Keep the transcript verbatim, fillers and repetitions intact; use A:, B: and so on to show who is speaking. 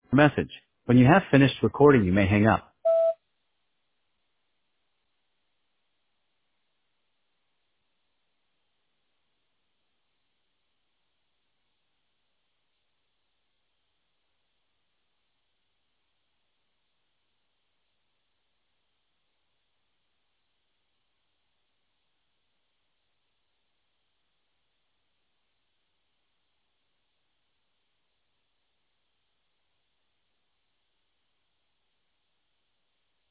A: message. When you have finished recording, you may hang up.